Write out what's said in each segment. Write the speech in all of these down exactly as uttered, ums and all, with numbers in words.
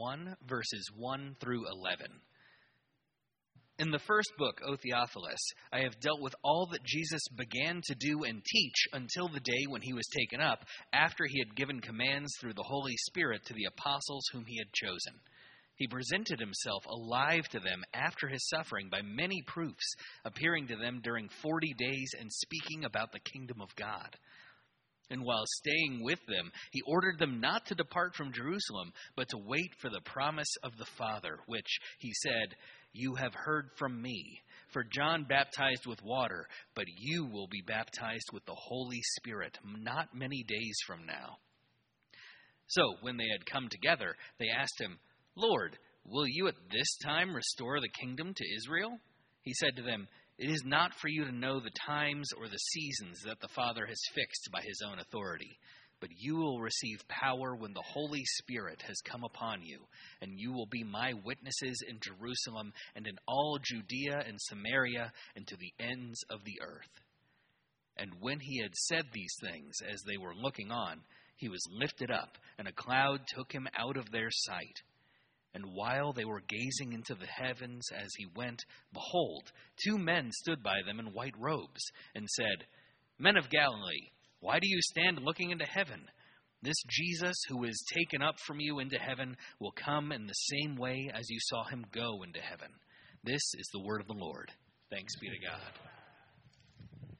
one, verses one through eleven. In the first book, O Theophilus, I have dealt with all that Jesus began to do and teach until the day when he was taken up, after he had given commands through the Holy Spirit to the apostles whom he had chosen. He presented himself alive to them after his suffering by many proofs, appearing to them during forty days and speaking about the kingdom of God. And while staying with them, he ordered them not to depart from Jerusalem, but to wait for the promise of the Father, which, he said, you have heard from me. For John baptized with water, but you will be baptized with the Holy Spirit not many days from now. So when they had come together, they asked him, Lord, will you at this time restore the kingdom to Israel? He said to them, it is not for you to know the times or the seasons that the Father has fixed by his own authority, but you will receive power when the Holy Spirit has come upon you, and you will be my witnesses in Jerusalem and in all Judea and Samaria and to the ends of the earth. And when he had said these things, as they were looking on, he was lifted up, and a cloud took him out of their sight. And while they were gazing into the heavens as he went, behold, two men stood by them in white robes, and said, Men of Galilee, why do you stand looking into heaven? This Jesus who is taken up from you into heaven will come in the same way as you saw him go into heaven. This is the word of the Lord. Thanks be to God.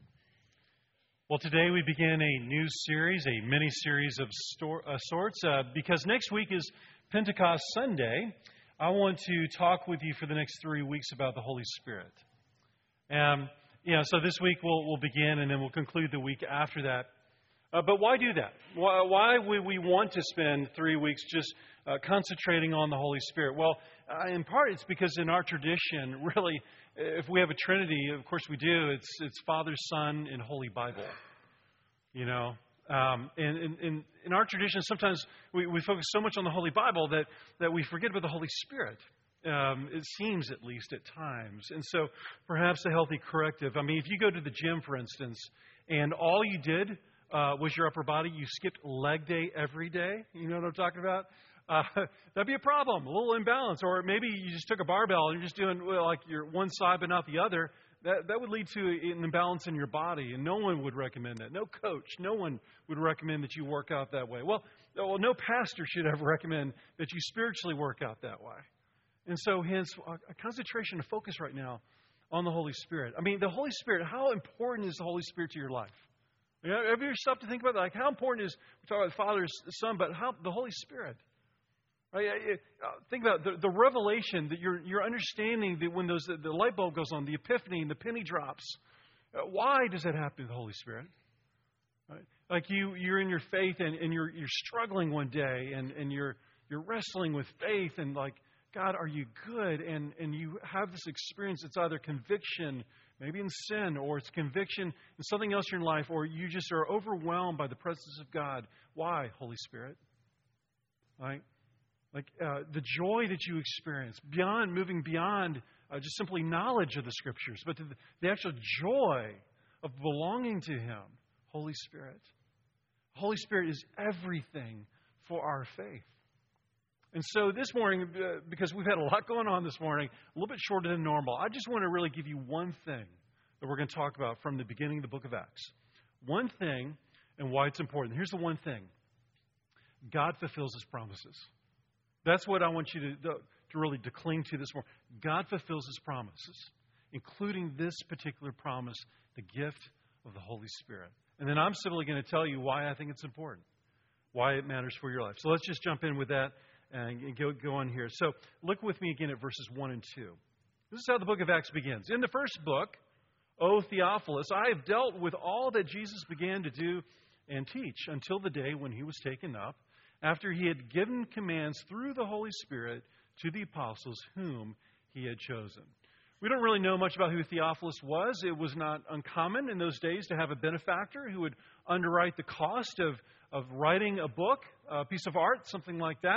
Well, today we begin a new series, a mini-series of stor- uh, sorts, uh, because next week is Pentecost Sunday. I want to talk with you for the next three weeks about the Holy Spirit. Um, you know, so this week we'll, we'll begin, and then we'll conclude the week after that. Uh, but why do that? Why, why would we want to spend three weeks just uh, concentrating on the Holy Spirit? Well, uh, in part it's because in our tradition, really, if we have a Trinity, of course we do, it's it's Father, Son, and Holy Bible. You know, um, and in, in, in our tradition, sometimes we, we focus so much on the Holy Bible that, that we forget about the Holy Spirit. Um, it seems, at least at times. And so perhaps a healthy corrective. I mean, if you go to the gym, for instance, and all you did uh, was your upper body, you skipped leg day every day, you know what I'm talking about? Uh, that'd be a problem, a little imbalance. Or maybe you just took a barbell and you're just doing well, like your one side but not the other. That that would lead to an imbalance in your body, and no one would recommend that. No coach, no one would recommend that you work out that way. Well, well no pastor should ever recommend that you spiritually work out that way. And so, hence, a concentration, a focus right now on the Holy Spirit. I mean, the Holy Spirit, how important is the Holy Spirit to your life? You know, have you ever stopped to think about that? Like, how important is, we talk about the Father, the Son, but how the Holy Spirit? Right? Think about the, the revelation that you're you're understanding that when those the light bulb goes on, the epiphany and the penny drops. Why does that happen to the Holy Spirit? Right? Like you you're in your faith and, and you're you're struggling one day and, and you're you're wrestling with faith and like, God, are you good? And and you have this experience. It's either conviction, maybe in sin, or it's conviction in something else in your life, or you just are overwhelmed by the presence of God. Why, Holy Spirit? Right? Like uh, the joy that you experience, beyond moving beyond uh, just simply knowledge of the Scriptures, but the, the actual joy of belonging to Him, Holy Spirit. Holy Spirit is everything for our faith. And so this morning, uh, because we've had a lot going on this morning, a little bit shorter than normal, I just want to really give you one thing that we're going to talk about from the beginning of the book of Acts. One thing and why it's important. Here's the one thing. God fulfills His promises. That's what I want you to, to really to cling to this morning. God fulfills His promises, including this particular promise, the gift of the Holy Spirit. And then I'm simply going to tell you why I think it's important, why it matters for your life. So let's just jump in with that and go, go on here. So look with me again at verses one and two. This is how the book of Acts begins. In the first book, O Theophilus, I have dealt with all that Jesus began to do and teach until the day when He was taken up, after He had given commands through the Holy Spirit to the apostles whom He had chosen. We don't really know much about who Theophilus was. It was not uncommon in those days to have a benefactor who would underwrite the cost of, of writing a book, a piece of art, something like that.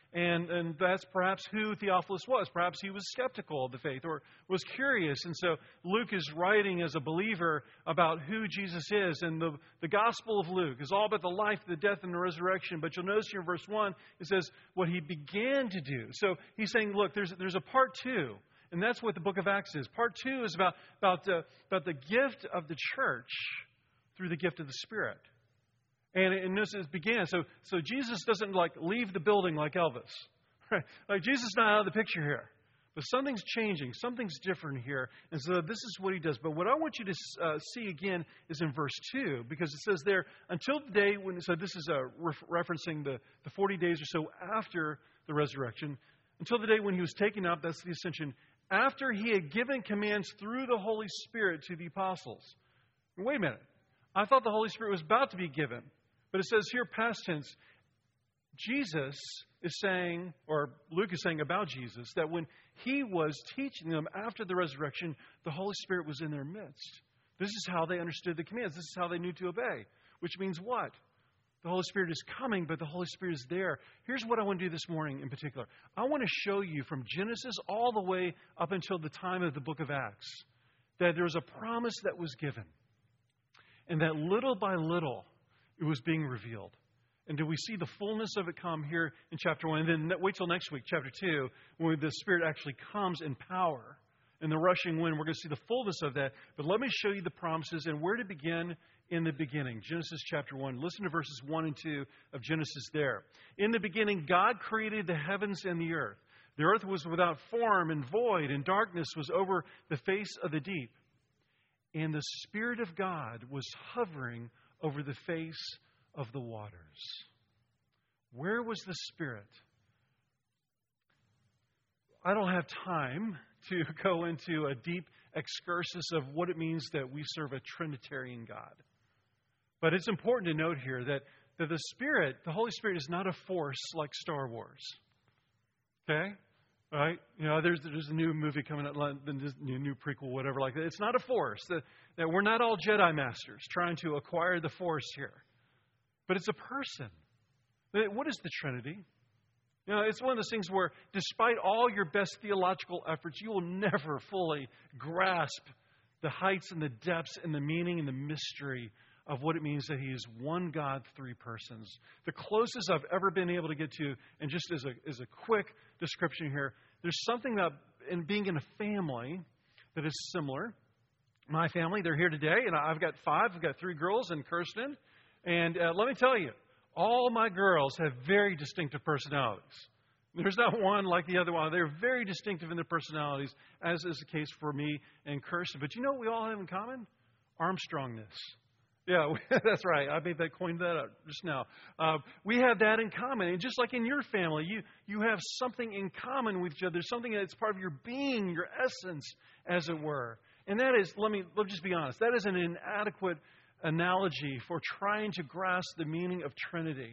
And, and that's perhaps who Theophilus was. Perhaps he was skeptical of the faith or was curious. And so Luke is writing as a believer about who Jesus is. And the, the Gospel of Luke is all about the life, the death, and the resurrection. But you'll notice here in verse one, it says what he began to do. So he's saying, look, there's, there's a part two. And that's what the book of Acts is. Part two is about, about, the, about the gift of the church through the gift of the Spirit. And, and this is began. So, so Jesus doesn't like leave the building like Elvis. Right? Like Jesus is not out of the picture here. But something's changing. Something's different here. And so this is what he does. But what I want you to uh, see again is in verse two. Because it says there, until the day when, so this is uh, re- referencing the, the forty days or so after the resurrection. Until the day when he was taken up, that's the ascension. After he had given commands through the Holy Spirit to the apostles. Wait a minute. I thought the Holy Spirit was about to be given. But it says here, past tense, Jesus is saying, or Luke is saying about Jesus, that when he was teaching them after the resurrection, the Holy Spirit was in their midst. This is how they understood the commands. This is how they knew to obey. Which means what? The Holy Spirit is coming, but the Holy Spirit is there. Here's what I want to do this morning in particular. I want to show you from Genesis all the way up until the time of the book of Acts that there was a promise that was given. And that little by little, it was being revealed. And do we see the fullness of it come here in chapter one? And then wait till next week, chapter two, when the Spirit actually comes in power. In the rushing wind, we're going to see the fullness of that. But let me show you the promises and where to begin in the beginning. Genesis chapter one. Listen to verses one and two of Genesis there. In the beginning, God created the heavens and the earth. The earth was without form and void, and darkness was over the face of the deep. And the Spirit of God was hovering over the face of the waters. Where was the Spirit? I don't have time to go into a deep excursus of what it means that we serve a Trinitarian God. But it's important to note here that, that the Spirit, the Holy Spirit, is not a force like Star Wars. Okay? Right? You know, there's there's a new movie coming out, the new, new prequel, whatever like that. It's not a force. That, that we're not all Jedi Masters trying to acquire the force here. But it's a person. What is the Trinity? You know, it's one of those things where despite all your best theological efforts, you will never fully grasp the heights and the depths and the meaning and the mystery of what it means that He is one God, three persons. The closest I've ever been able to get to, and just as a as a quick description here, there's something that in being in a family that is similar. My family, they're here today, and I've got five. I've got three girls and Kirsten. And uh, let me tell you, all my girls have very distinctive personalities. There's not one like the other one. They're very distinctive in their personalities, as is the case for me and Kirsten. But you know what we all have in common? Armstrongness. Yeah, that's right. I made that, coined that up just now. Uh, we have that in common. And just like in your family, you, you have something in common with each other. There's something that's part of your being, your essence, as it were. And that is, let me, let me just be honest, that is an inadequate analogy for trying to grasp the meaning of Trinity.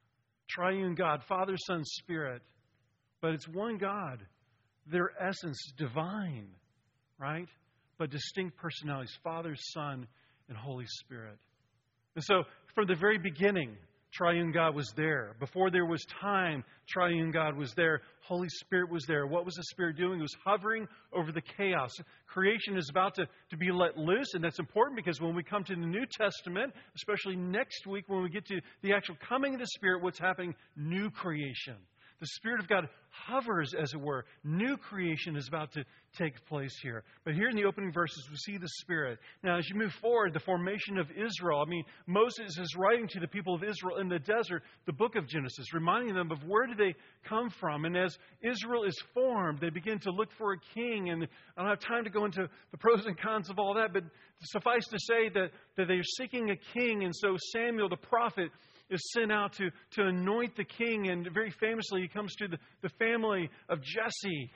Triune God, Father, Son, Spirit. But it's one God. Their essence, divine, right? But distinct personalities, Father, Son, and Holy Spirit. And so, from the very beginning, Triune God was there. Before there was time, Triune God was there. Holy Spirit was there. What was the Spirit doing? It was hovering over the chaos. Creation is about to, to be let loose, and that's important because when we come to the New Testament, especially next week when we get to the actual coming of the Spirit, what's happening? New creation. The Spirit of God hovers, as it were. New creation is about to take place here. But here in the opening verses, we see the Spirit. Now, as you move forward, the formation of Israel. I mean, Moses is writing to the people of Israel in the desert, the book of Genesis, reminding them of where did they come from. And as Israel is formed, they begin to look for a king. And I don't have time to go into the pros and cons of all that, but suffice to say that, that they're seeking a king. And so Samuel, the prophet, is sent out to, to anoint the king. And very famously, he comes to the, the family of Jesse,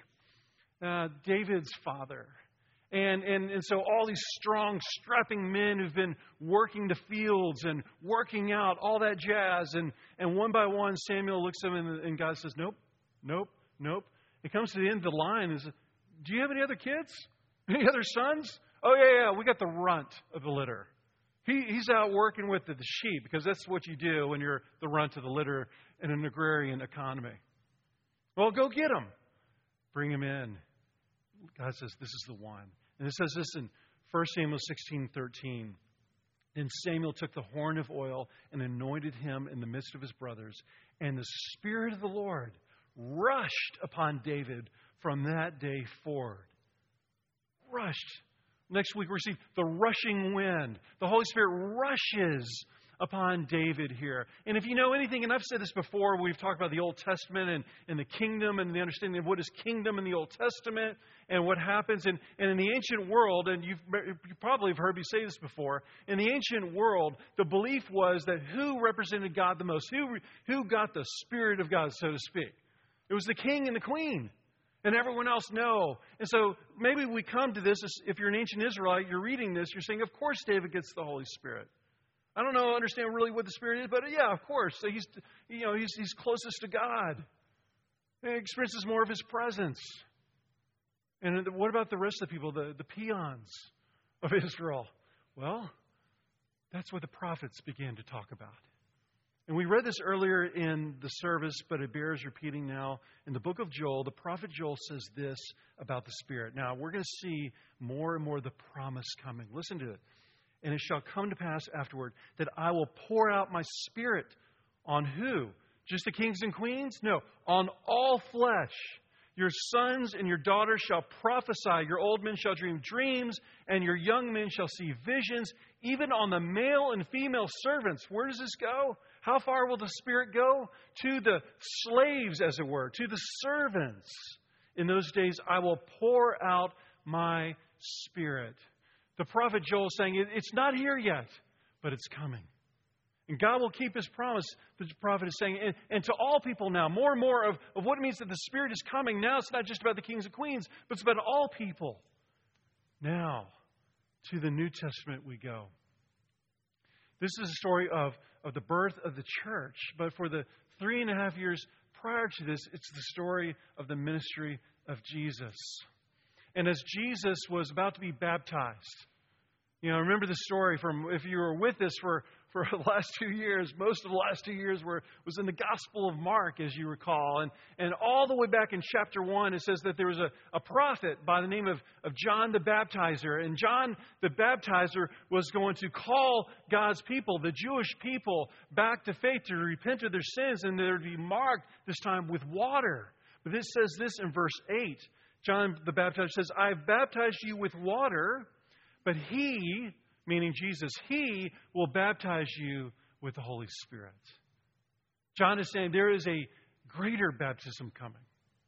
uh, David's father. And, and, and so all these strong, strapping men who've been working the fields and working out, all that jazz. And, and one by one, Samuel looks at him and, and God says, nope, nope, nope. It comes to the end of the line. Is, do you have any other kids? Any other sons? Oh, yeah, yeah, we got the runt of the litter. He, he's out working with the, the sheep because that's what you do when you're the runt of the litter in an agrarian economy. Well, go get him. Bring him in. God says, this is the one. And it says this in First Samuel sixteen thirteen. Then Samuel took the horn of oil and anointed him in the midst of his brothers. And the Spirit of the Lord rushed upon David from that day forward. Rushed. Next week we see the rushing wind. The Holy Spirit rushes upon David here. And if you know anything, and I've said this before, we've talked about the Old Testament and, and the kingdom and the understanding of what is kingdom in the Old Testament and what happens. And, and in the ancient world, and you've, you probably have heard me say this before, in the ancient world, the belief was that who represented God the most? Who, who got the Spirit of God, so to speak? It was the king and the queen. And everyone else, no. And so maybe we come to this, if you're an ancient Israelite, you're reading this, you're saying, of course David gets the Holy Spirit. I don't know, understand really what the Spirit is, but yeah, of course. So he's, you know, he's, he's closest to God. He experiences more of His presence. And what about the rest of the people, the, the peons of Israel? Well, that's what the prophets began to talk about. And we read this earlier in the service, but it bears repeating now. In the book of Joel, the prophet Joel says this about the Spirit. Now, we're going to see more and more of the promise coming. Listen to it. And it shall come to pass afterward that I will pour out my Spirit on who? Just the kings and queens? No, on all flesh. Your sons and your daughters shall prophesy. Your old men shall dream dreams, and your young men shall see visions. Even on the male and female servants. Where does this go? How far will the Spirit go? To the slaves, as it were, to the servants. In those days I will pour out my Spirit. The prophet Joel is saying, it's not here yet, but it's coming. And God will keep His promise, the prophet is saying. And, and to all people now, more and more of, of what it means that the Spirit is coming. Now it's not just about the kings and queens, but it's about all people. Now, to the New Testament we go. This is a story of, of the birth of the church. But for the three and a half years prior to this, it's the story of the ministry of Jesus. And as Jesus was about to be baptized, you know, remember the story from, if you were with us for, for the last two years, most of the last two years were was in the Gospel of Mark, as you recall. And, and all the way back in chapter one, it says that there was a, a prophet by the name of, of John the Baptizer. And John the Baptizer was going to call God's people, the Jewish people, back to faith, to repent of their sins, and they would be marked this time with water. But this says this in verse eight. John the Baptizer says, I have baptized you with water, but He, meaning Jesus, He will baptize you with the Holy Spirit. John is saying there is a greater baptism coming.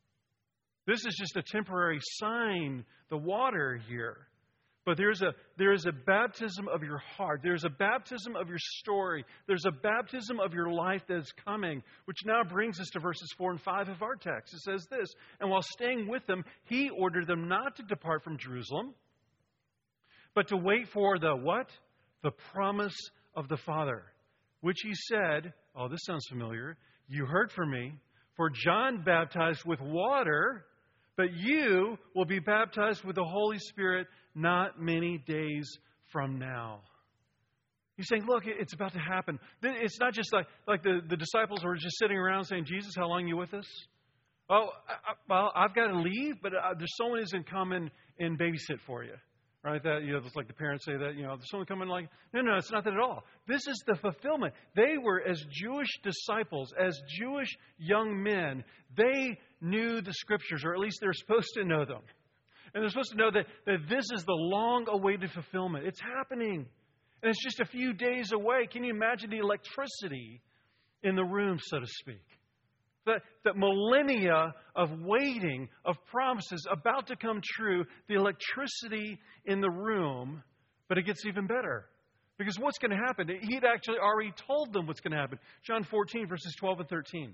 This is just a temporary sign, the water here. But there's a, there is a baptism of your heart. There's a baptism of your story. There's a baptism of your life that is coming, which now brings us to verses four and five of our text. It says this, and while staying with them, He ordered them not to depart from Jerusalem, but to wait for the what? The promise of the Father, which He said, oh, this sounds familiar. You heard from me, for John baptized with water, but you will be baptized with the Holy Spirit not many days from now. He's saying, look, it's about to happen. It's not just like, like the, the disciples were just sitting around saying, Jesus, how long are you with us? Oh, I, well, I've got to leave, but uh, there's someone who's going to come in and babysit for you. Right? That, you know, it's like the parents say that, you know, there's someone coming like, no, no, it's not that at all. This is the fulfillment. They were, as Jewish disciples, as Jewish young men, they knew the Scriptures, or at least they're supposed to know them. And they're supposed to know that, that this is the long-awaited fulfillment. It's happening. And it's just a few days away. Can you imagine the electricity in the room, so to speak? That, that millennia of waiting, of promises about to come true, the electricity in the room, but it gets even better. Because what's going to happen? He'd actually already told them what's going to happen. John fourteen, verses twelve and thirteen.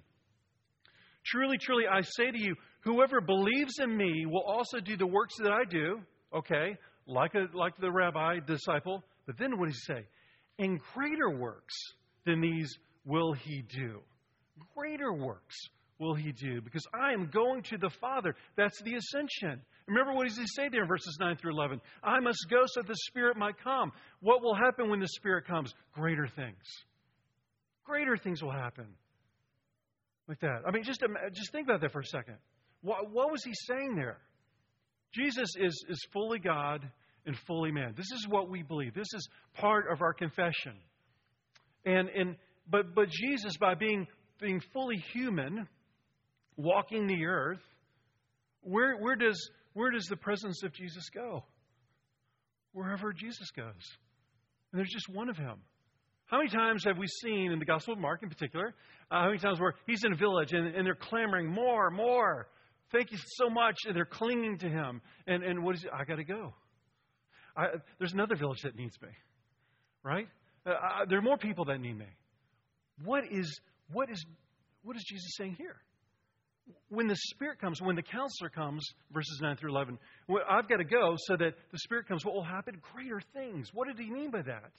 Truly, truly, I say to you, whoever believes in me will also do the works that I do. Okay, like a, like the rabbi, disciple. But then what does he say? And greater works than these will he do. Greater works will he do, because I am going to the Father. That's the ascension. Remember what does he say there in verses nine through eleven? I must go so the Spirit might come. What will happen when the Spirit comes? Greater things. Greater things will happen. Like that. I mean, just, just think about that for a second. What, what was he saying there? Jesus is, is fully God and fully man. This is what we believe. This is part of our confession. And and but but Jesus, by being being fully human, walking the earth, where where does where does the presence of Jesus go? Wherever Jesus goes. And there's just one of him. How many times have we seen in the Gospel of Mark in particular, uh, how many times where he's in a village and, and they're clamoring, more, more. Thank you so much. And they're clinging to him. And, and what is it? I got to go. I, there's another village that needs me. Right? Uh, I, there are more people that need me. What is, what is, what is Jesus saying here? When the Spirit comes, when the Counselor comes, verses nine through eleven, well, I've got to go so that the Spirit comes. What will happen? Greater things. What did he mean by that?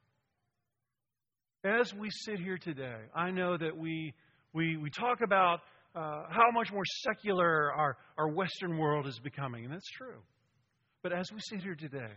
As we sit here today, I know that we we, we talk about uh, how much more secular our, our Western world is becoming, and that's true. But as we sit here today,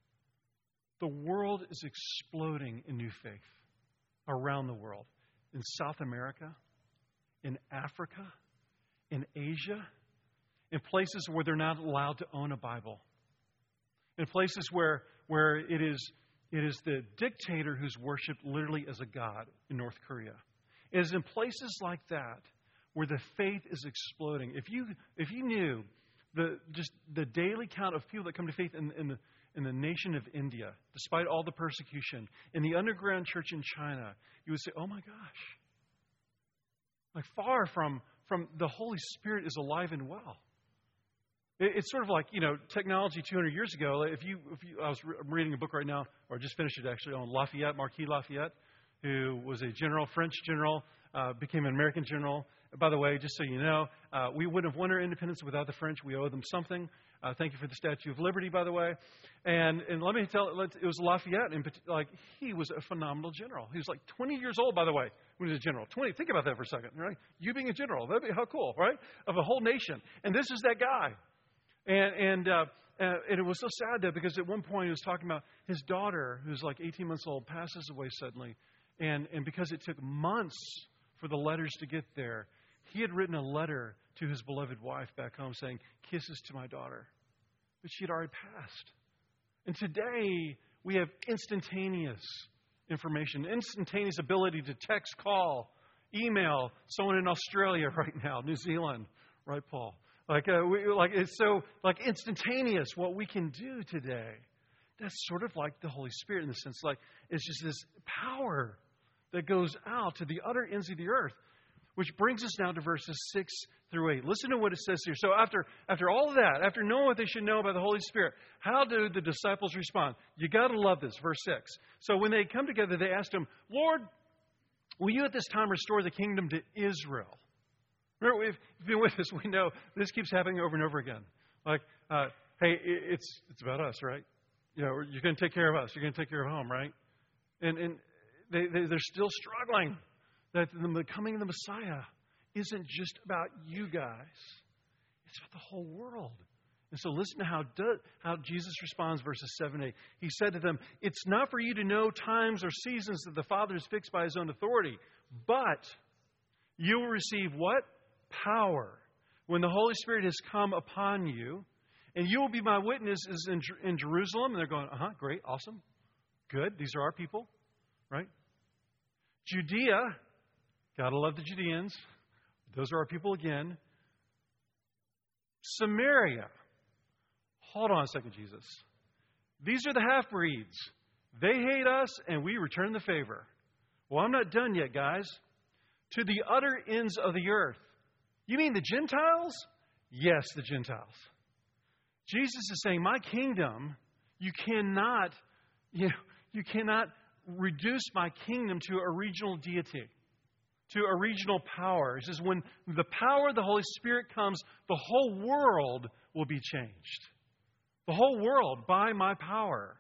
the world is exploding in new faith around the world. In South America, in Africa, in Asia, in places where they're not allowed to own a Bible, in places where where it is it is the dictator who's worshipped literally as a god in North Korea. It is in places like that where the faith is exploding. If you if you knew the just the daily count of people that come to faith in, in the in the nation of India, despite all the persecution, in the underground church in China, you would say, "Oh my gosh!" Like far from from the Holy Spirit is alive and well. It's sort of like, you know, technology two hundred years ago. If you, if you, I was re- I'm reading a book right now, or I just finished it actually, on Lafayette, Marquis Lafayette, who was a general, French general, uh, became an American general. By the way, just so you know, uh, we wouldn't have won our independence without the French. We owe them something. Uh, thank you for the Statue of Liberty, by the way. And and let me tell, it was Lafayette, and like he was a phenomenal general. He was like twenty years old, by the way, when he was a general. twenty. Think about that for a second, right? You being a general, that'd be how cool, right? Of a whole nation. And this is that guy. And and, uh, uh, and it was so sad, though, because at one point he was talking about his daughter, who's like eighteen months old, passes away suddenly. And, and because it took months for the letters to get there, he had written a letter to his beloved wife back home saying, "Kisses to my daughter." But she had already passed. And today we have instantaneous information, instantaneous ability to text, call, email someone in Australia right now, New Zealand, right, Paul? Like, uh, we, like it's so like instantaneous what we can do today. That's sort of like the Holy Spirit in the sense, like it's just this power that goes out to the utter ends of the earth, which brings us now to verses six through eight. Listen to what it says here. So after after all of that, after knowing what they should know about the Holy Spirit, how do the disciples respond? You got to love this, verse six. So when they come together, they asked him, "Lord, will you at this time restore the kingdom to Israel?" Remember, if you've been with us, we know this keeps happening over and over again. Like, uh, hey, it's it's about us, right? You know, you're going to take care of us. You're going to take care of home, right? And and they, they they're still struggling that the coming of the Messiah isn't just about you guys; it's about the whole world. And so, listen to how do, how Jesus responds, verses seven and eight. He said to them, "It's not for you to know times or seasons that the Father has fixed by His own authority, but you will receive what? Power when the Holy Spirit has come upon you, and you will be my witnesses in, in Jerusalem." And they're going, uh-huh, great, awesome, good. These are our people, right? Judea, gotta love the Judeans. Those are our people again. Samaria. Hold on a second, Jesus. These are the half-breeds. They hate us, and we return the favor. Well, I'm not done yet, guys. To the utter ends of the earth. You mean the Gentiles? Yes, the Gentiles. Jesus is saying, my kingdom, you cannot, you know, you cannot reduce my kingdom to a regional deity, to a regional power. He says, when the power of the Holy Spirit comes, the whole world will be changed. The whole world by my power.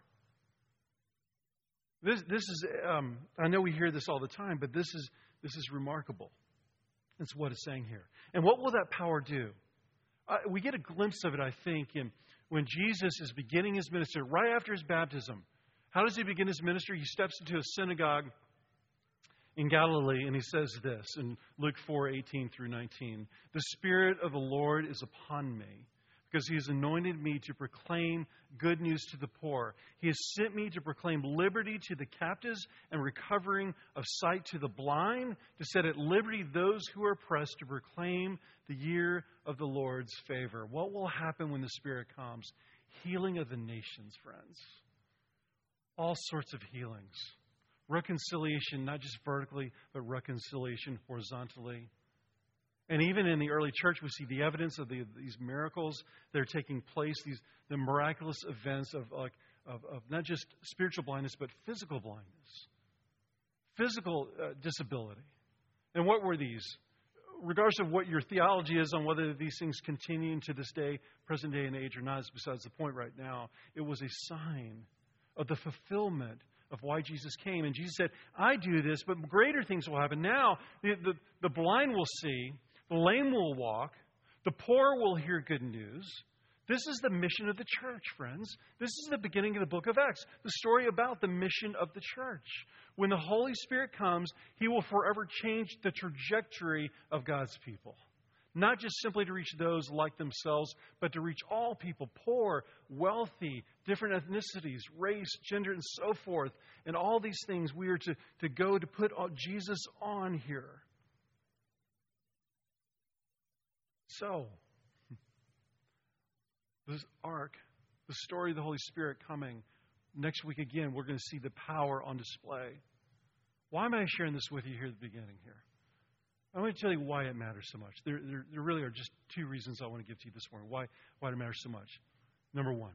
This, this is, um, I know we hear this all the time, but this is This is remarkable. That's what it's saying here. And what will that power do? Uh, we get a glimpse of it, I think, in when Jesus is beginning his ministry, right after his baptism. How does he begin his ministry? He steps into a synagogue, in Galilee, and he says this in Luke four, eighteen through nineteen. The Spirit of the Lord is upon me, because he has anointed me to proclaim good news to the poor. He has sent me to proclaim liberty to the captives and recovering of sight to the blind, to set at liberty those who are oppressed, to proclaim the year of the Lord's favor. What will happen when the Spirit comes? Healing of the nations, friends. All sorts of healings. Reconciliation, not just vertically, but reconciliation horizontally. And even in the early church, we see the evidence of the, these miracles that are taking place, these the miraculous events of, like, of, of not just spiritual blindness, but physical blindness, physical uh, disability. And what were these? Regardless of what your theology is on whether these things continue to this day, present day and age or not, is besides the point right now. It was a sign of the fulfillment of why Jesus came. And Jesus said, I do this, but greater things will happen. Now, the, the, the blind will see, the lame will walk, the poor will hear good news. This is the mission of the church, friends. This is the beginning of the book of Acts, the story about the mission of the church. When the Holy Spirit comes, He will forever change the trajectory of God's people. Not just simply to reach those like themselves, but to reach all people, poor, wealthy, different ethnicities, race, gender, and so forth. And all these things we are to, to go to put Jesus on here. So, this ark, the story of the Holy Spirit coming, next week again, we're going to see the power on display. Why am I sharing this with you here at the beginning here? I want to tell you why it matters so much. There, there, there really are just two reasons I want to give to you this morning. Why, why it matters so much. Number one,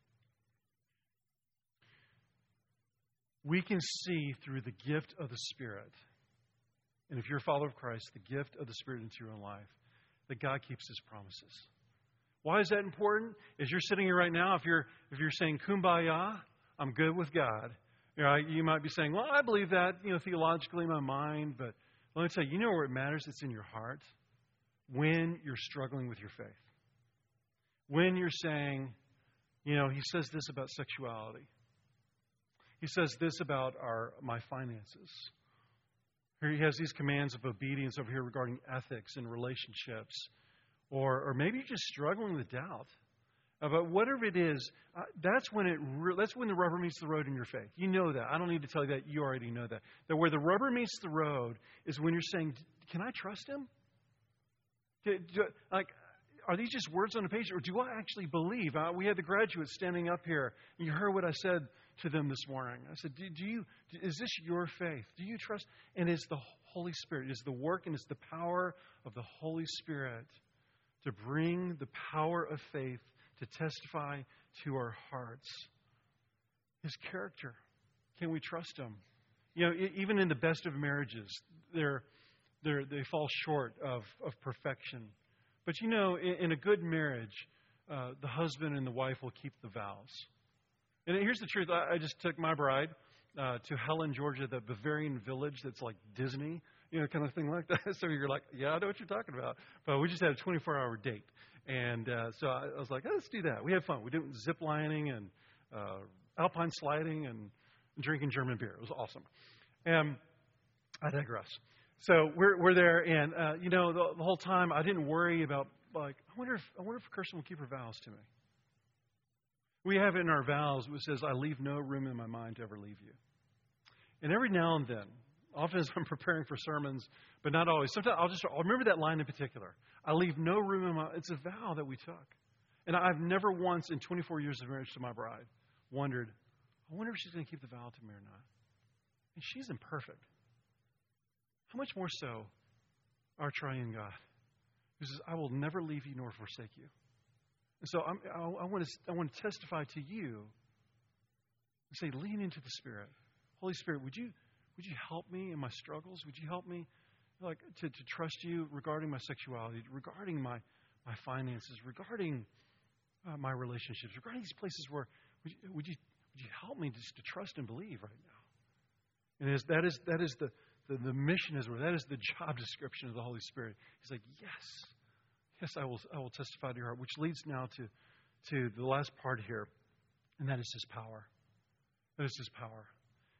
we can see through the gift of the Spirit, and if you're a follower of Christ, the gift of the Spirit into your own life, that God keeps His promises. Why is that important? As you're sitting here right now, if you're if you're saying kumbaya, I'm good with God, you know, you might be saying, well, I believe that, you know, theologically in my mind, but let me tell you, you know where it matters? It's in your heart. When you're struggling with your faith. When you're saying, you know, he says this about sexuality. He says this about our my finances. Here he has these commands of obedience over here regarding ethics and relationships. Or, or maybe you're just struggling with doubt. But whatever it is, uh, that's when it re- that's when the rubber meets the road in your faith. You know that. I don't need to tell you that. You already know that. That where the rubber meets the road is when you're saying, can I trust Him? Do, do, like, are these just words on a page, or do I actually believe? Uh, we had the graduates standing up here. And you heard what I said to them this morning. I said, do, do you? Is this your faith? Do you trust? And it's the Holy Spirit. It's the work and it's the power of the Holy Spirit to bring the power of faith to testify to our hearts. His character. Can we trust Him? You know, even in the best of marriages, they're, they're, they fall short of, of perfection. But you know, in, in a good marriage, uh, the husband and the wife will keep the vows. And here's the truth. I, I just took my bride uh, to Helen, Georgia, the Bavarian village that's like Disney, you know, kind of thing like that. So you're like, yeah, I know what you're talking about. But we just had a twenty-four hour date. And uh, so I, I was like, oh, let's do that. We had fun. We did zip lining and uh, alpine sliding and drinking German beer. It was awesome. And I digress. So we're we're there, and uh, you know, the, the whole time I didn't worry about, like, I wonder if I wonder if Kirsten will keep her vows to me. We have it in our vows which says, I leave no room in my mind to ever leave you. And every now and then, often as I'm preparing for sermons, but not always. Sometimes I'll just I'll remember that line in particular. I leave no room in my... It's a vow that we took. And I've never once in twenty-four years of marriage to my bride wondered, I wonder if she's going to keep the vow to me or not. And she's imperfect. How much more so our triune God, who says, I will never leave you nor forsake you. And so I'm, I, I, want to, I want to testify to you and say, lean into the Spirit. Holy Spirit, would you... Would you help me in my struggles? Would you help me like to, to trust you regarding my sexuality, regarding my, my finances, regarding uh, my relationships, regarding these places where would you, would you would you help me just to trust and believe right now? And as that is that is the, the, the mission is where that is the job description of the Holy Spirit. He's like, yes, yes, I will I will testify to your heart, which leads now to to the last part here, and that is His power. That is His power.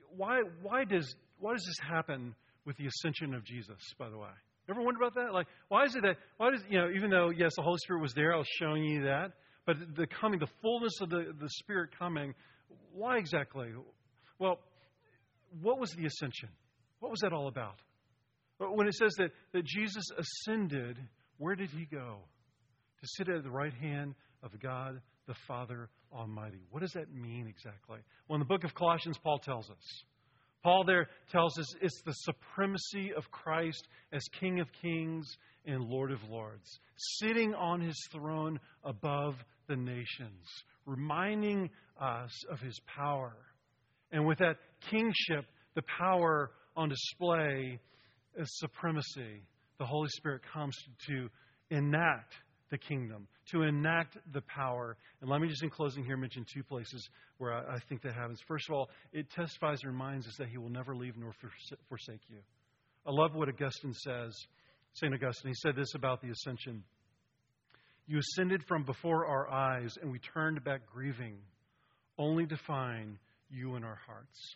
why why does why does this happen with the ascension of Jesus, by the way? Ever wonder about that? Like, why is it that, why does, you know, even though, yes, the Holy Spirit was there, I was showing you that, but the coming, the fullness of the, the Spirit coming, why exactly? Well, what was the ascension? What was that all about? When it says that, that Jesus ascended, where did he go? To sit at the right hand of God, the Father Almighty. What does that mean exactly? Well, in the book of Colossians, Paul tells us. Paul there tells us it's the supremacy of Christ as King of Kings and Lord of Lords, sitting on his throne above the nations, reminding us of his power. And with that kingship, the power on display is supremacy. The Holy Spirit comes to enact the kingdom, to enact the power. And let me just in closing here mention two places where I, I think that happens. First of all, it testifies and reminds us that he will never leave nor forsake you. I love what Augustine says, Saint Augustine. He said this about the ascension. You ascended from before our eyes, and we turned back grieving, only to find you in our hearts.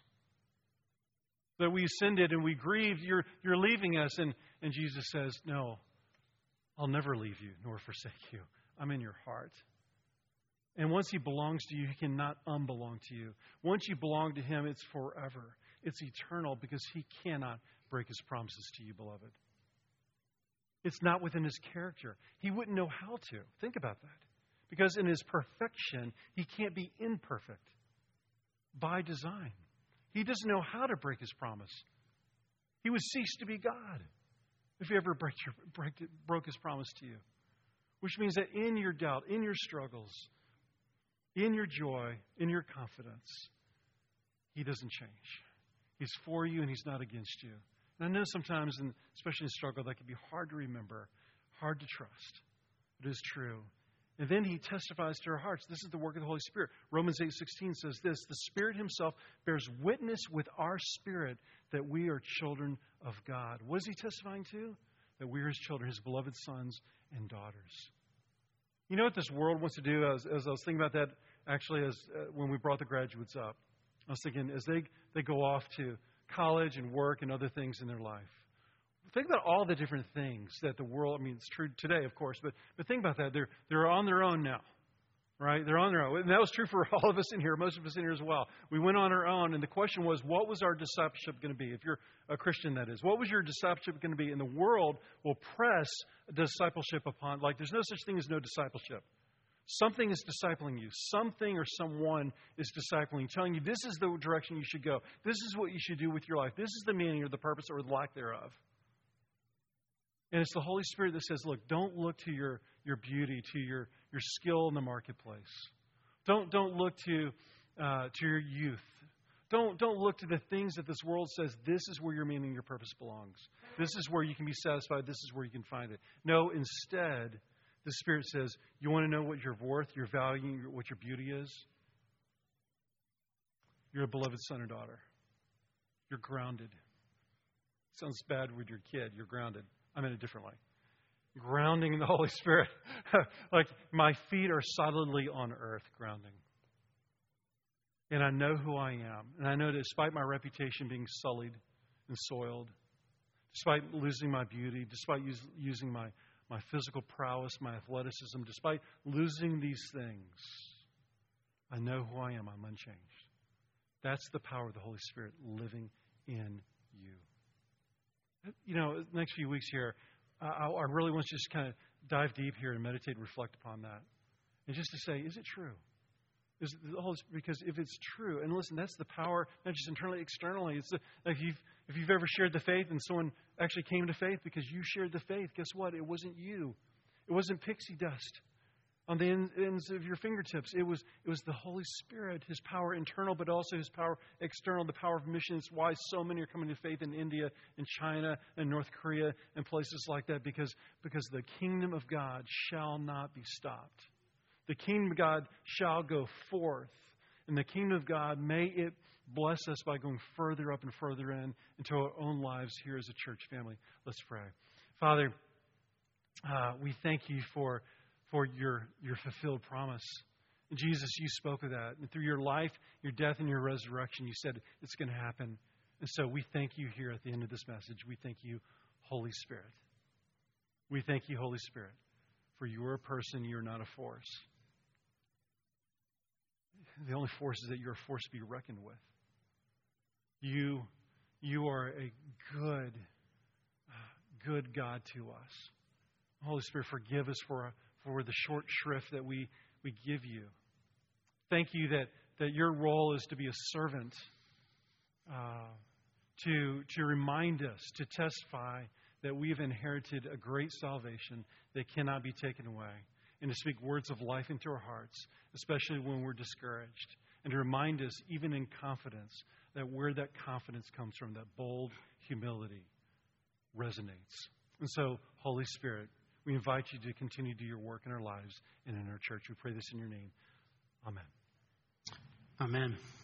That we ascended and we grieved, you're, you're leaving us. And, and Jesus says, no, I'll never leave you nor forsake you. I'm in your heart. And once he belongs to you, he cannot unbelong to you. Once you belong to him, it's forever. It's eternal because he cannot break his promises to you, beloved. It's not within his character. He wouldn't know how to. Think about that. Because in his perfection, he can't be imperfect by design. He doesn't know how to break his promise. He would cease to be God if he ever break your, break, broke his promise to you. Which means that in your doubt, in your struggles, in your joy, in your confidence, he doesn't change. He's for you and he's not against you. And I know sometimes, and especially in struggle, that can be hard to remember, hard to trust. It is true. And then he testifies to our hearts. This is the work of the Holy Spirit. Romans eight sixteen says this, the Spirit himself bears witness with our spirit that we are children of God. What is he testifying to? That we are his children, his beloved sons and daughters. You know what this world wants to do? As, as I was thinking about that, actually, as uh, when we brought the graduates up, I was thinking as they, they go off to college and work and other things in their life, think about all the different things that the world, I mean, it's true today, of course, but but think about that. They're they're on their own now, right? They're on their own. And that was true for all of us in here, most of us in here as well. We went on our own, and the question was, what was our discipleship going to be? If you're a Christian, that is. What was your discipleship going to be? And the world will press discipleship upon, like there's no such thing as no discipleship. Something is discipling you. Something or someone is discipling you, telling you this is the direction you should go. This is what you should do with your life. This is the meaning or the purpose or the lack thereof. And it's the Holy Spirit that says, look, don't look to your, your beauty, to your, your skill in the marketplace. Don't, don't look to, uh, to your youth. Don't, don't look to the things that this world says, this is where your meaning and your purpose belongs. This is where you can be satisfied. This is where you can find it. No, instead, the Spirit says, you want to know what your worth, your value, what your beauty is? You're a beloved son or daughter. You're grounded. Sounds bad with your kid. You're grounded. I mean it differently. Grounding in the Holy Spirit. Like my feet are solidly on earth, grounding. And I know who I am. And I know that despite my reputation being sullied and soiled, despite losing my beauty, despite use, using my, my physical prowess, my athleticism, despite losing these things, I know who I am. I'm unchanged. That's the power of the Holy Spirit living in you. You know, the next few weeks here, I, I really want to just kind of dive deep here and meditate and reflect upon that. And just to say, is it true? Is the Holy Spirit, because if it's true, and listen, that's the power, not just internally, externally. It's the, like if you've, if you've ever shared the faith and someone actually came to faith because you shared the faith, guess what? It wasn't you. It wasn't pixie dust on the ends of your fingertips. It was it was the Holy Spirit, his power internal, but also his power external, the power of mission. It's why so many are coming to faith in India and China and North Korea and places like that, because, because the kingdom of God shall not be stopped. The kingdom of God shall go forth. And the kingdom of God, may it bless us by going further up and further in into our own lives here as a church family. Let's pray. Father, uh, we thank you for for your, your fulfilled promise And Jesus, you spoke of that. And through your life, your death, and your resurrection, you said it's going to happen. And so we thank you here at the end of this message. We thank you, Holy Spirit. We thank you, Holy Spirit, for you're a person, you're not a force. The only force is that you're a force to be reckoned with. You, you are a good, good God to us. Holy Spirit, forgive us for, for the short shrift that we, we give you. Thank you that, that your role is to be a servant, uh, to, to remind us, to testify that we have inherited a great salvation that cannot be taken away, and to speak words of life into our hearts, especially when we're discouraged, and to remind us, even in confidence, that where that confidence comes from, that bold humility resonates. And so, Holy Spirit, we invite you to continue to do your work in our lives and in our church. We pray this in your name. Amen. Amen.